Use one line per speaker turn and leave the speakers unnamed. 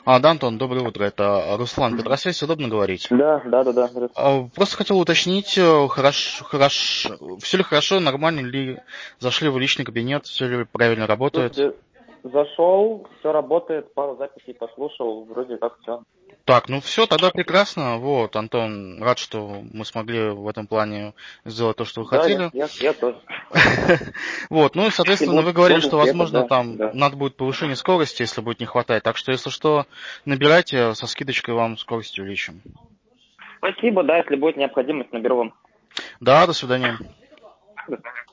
Да, Антон, доброе утро. Это Руслан Петросвязь. Удобно говорить?
Да, да, да, да.
Просто хотел уточнить, все ли хорошо, нормально ли зашли в личный кабинет, все ли правильно работает.
Слушайте, зашел, все работает, пару записей послушал, вроде как все.
Так, ну все, тогда прекрасно. Вот, Антон, рад, что мы смогли в этом плане сделать то, что вы
Да,
хотели.
я тоже.
Вот, ну и,
И
соответственно, вы говорили,
блага
что,
света,
возможно,
да,
там
да.
надо будет повышение скорости, если будет не хватать. Так что, если что, набирайте, со скидочкой вам скорость увеличим.
Спасибо, да, если будет необходимость, наберу вам.
Да, до свидания.
До свидания.